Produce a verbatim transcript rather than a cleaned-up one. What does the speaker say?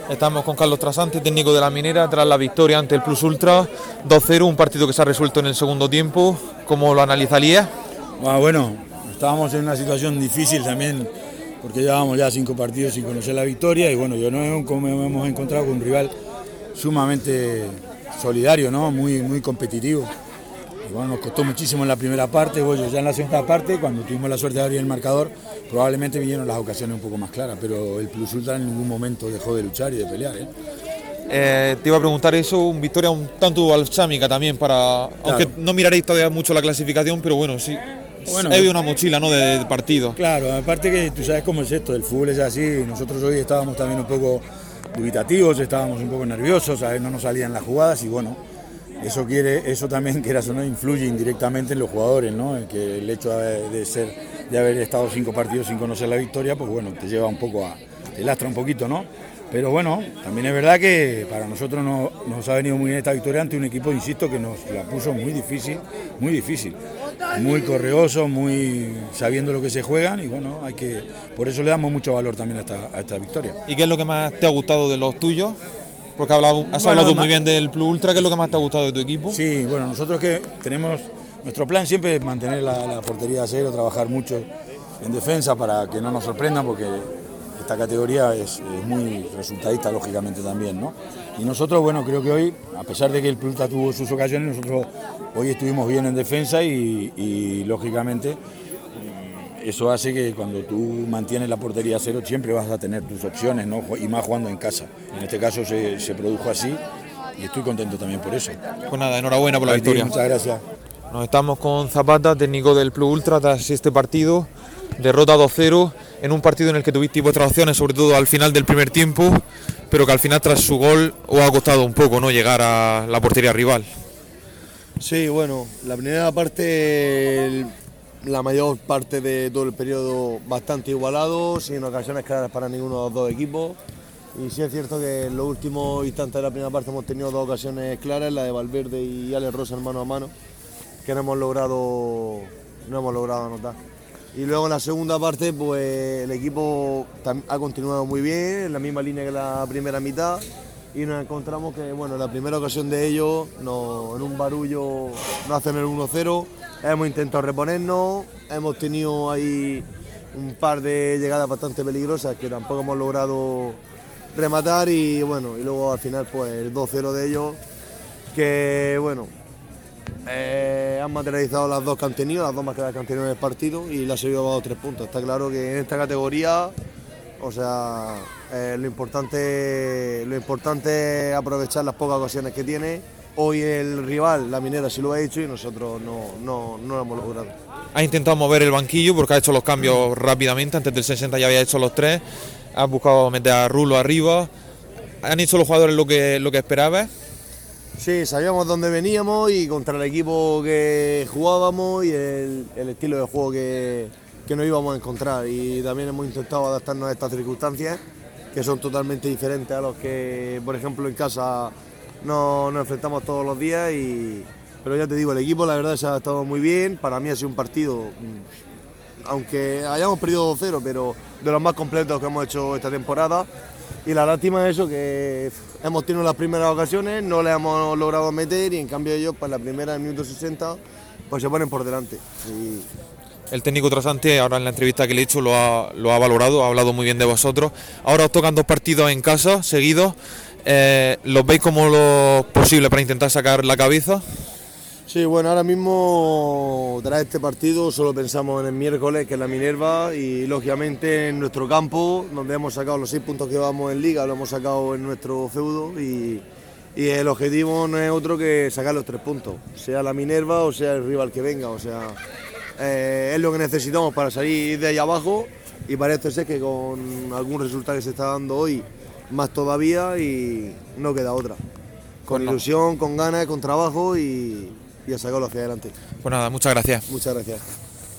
Estamos con Carlos Trasante, técnico de la Minera, tras la victoria ante el Plus Ultra, dos cero, un partido que se ha resuelto en el segundo tiempo. ¿Cómo lo analizarías? Ah, bueno, estábamos en una situación difícil también, porque llevábamos ya cinco partidos sin conocer la victoria, y bueno, yo no hemos encontrado con un rival sumamente solidario, ¿no? Muy, muy competitivo. Y bueno, nos costó muchísimo en la primera parte. Bueno, ya en la segunda parte, cuando tuvimos la suerte de abrir el marcador, probablemente vinieron las ocasiones un poco más claras, pero el Plus Ultra en ningún momento dejó de luchar y de pelear, ¿eh? Eh, te iba a preguntar eso, una victoria un tanto balsámica también para, claro. Aunque no miraréis todavía mucho la clasificación, pero bueno, sí, bueno, hay una mochila, ¿no?, de, de partido. Claro, aparte que tú sabes cómo es esto, el fútbol es así, nosotros hoy estábamos también un poco dubitativos, estábamos un poco nerviosos, a ver, no nos salían las jugadas y bueno, eso quiere, eso también, quieras o no, influye indirectamente en los jugadores, ¿no? El que el hecho de, de ser, de haber estado cinco partidos sin conocer la victoria, pues bueno, te lleva un poco a, te lastra un poquito, ¿no? Pero bueno, también es verdad que para nosotros no, nos ha venido muy bien esta victoria ante un equipo, insisto, que nos la puso muy difícil, muy difícil, muy correoso, muy sabiendo lo que se juegan y bueno, hay que, por eso le damos mucho valor también a esta, a esta victoria. ¿Y qué es lo que más te ha gustado de los tuyos? Porque has hablado, has bueno, hablado muy bien del Plus Ultra, ¿qué es lo que más te ha gustado de tu equipo? Sí, bueno, nosotros que tenemos, nuestro plan siempre es mantener la, la portería a cero, trabajar mucho en defensa para que no nos sorprendan, porque esta categoría es, es muy resultadista, lógicamente también, ¿no? Y nosotros, bueno, creo que hoy, a pesar de que el Plus Ultra tuvo sus ocasiones, nosotros hoy estuvimos bien en defensa y, y lógicamente, eso hace que cuando tú mantienes la portería a cero siempre vas a tener tus opciones, ¿no? Y más jugando en casa. En este caso se, se produjo así y estoy contento también por eso. Pues nada, enhorabuena por la victoria. Muchas gracias. Nos estamos con Zapata, técnico del Plus Ultra, tras este partido. Derrota dos cero en un partido en el que tuviste vuestras opciones, sobre todo al final del primer tiempo, pero que al final tras su gol os ha costado un poco, ¿no?, llegar a la portería rival. Sí, bueno, la primera parte... El... La mayor parte de todo el periodo bastante igualado, sin ocasiones claras para ninguno de los dos equipos. Y sí es cierto que en los últimos instantes de la primera parte hemos tenido dos ocasiones claras, la de Valverde y Alex Rosa en mano a mano, que no hemos logrado, no hemos logrado anotar. Y luego en la segunda parte, pues el equipo ha continuado muy bien, en la misma línea que la primera mitad. Y nos encontramos que, bueno, la primera ocasión de ellos, no, en un barullo, nos hacen el uno cero. Hemos intentado reponernos, hemos tenido ahí un par de llegadas bastante peligrosas que tampoco hemos logrado rematar y bueno, y luego al final pues el dos cero de ellos, que bueno, eh, han materializado las dos que han tenido, las dos más que las que han tenido en el partido y las he llevado tres puntos. Está claro que en esta categoría, o sea, eh, lo importante, lo importante es aprovechar las pocas ocasiones que tiene. Hoy el rival, la Minera, sí lo ha hecho y nosotros no, no, no lo hemos logrado. Ha intentado mover el banquillo porque ha hecho los cambios rápidamente, antes del sesenta ya había hecho los tres, ha buscado meter a Rulo arriba. ¿Han hecho los jugadores lo que, lo que esperabas? Sí, sabíamos dónde veníamos y contra el equipo que jugábamos y el, el estilo de juego que, que nos íbamos a encontrar. Y también hemos intentado adaptarnos a estas circunstancias, que son totalmente diferentes a los que, por ejemplo, en casa nos, nos enfrentamos todos los días. Y, pero ya te digo, el equipo la verdad se ha estado muy bien. Para mí ha sido un partido, aunque hayamos perdido dos cero, pero de los más completos que hemos hecho esta temporada. Y la lástima es eso, que hemos tenido las primeras ocasiones, no le hemos logrado meter y en cambio ellos, para la primera del minuto sesenta, pues se ponen por delante. Y... El técnico Trasante, ahora en la entrevista que le he hecho, lo ha, lo ha valorado, ha hablado muy bien de vosotros. Ahora os tocan dos partidos en casa, seguidos. Eh, ¿Los veis como lo posible para intentar sacar la cabeza? Sí, bueno, ahora mismo tras este partido solo pensamos en el miércoles, que es la Minerva, y lógicamente en nuestro campo, donde hemos sacado los seis puntos que llevamos en Liga, lo hemos sacado en nuestro feudo y, y el objetivo no es otro que sacar los tres puntos, sea la Minerva o sea el rival que venga, o sea, eh, es lo que necesitamos para salir de ahí abajo y parece ser que con algún resultado que se está dando hoy, más todavía y no queda otra. Con pues ilusión, no. con ganas, con trabajo y... y a sacarlo hacia adelante. Pues nada, muchas gracias. Muchas gracias.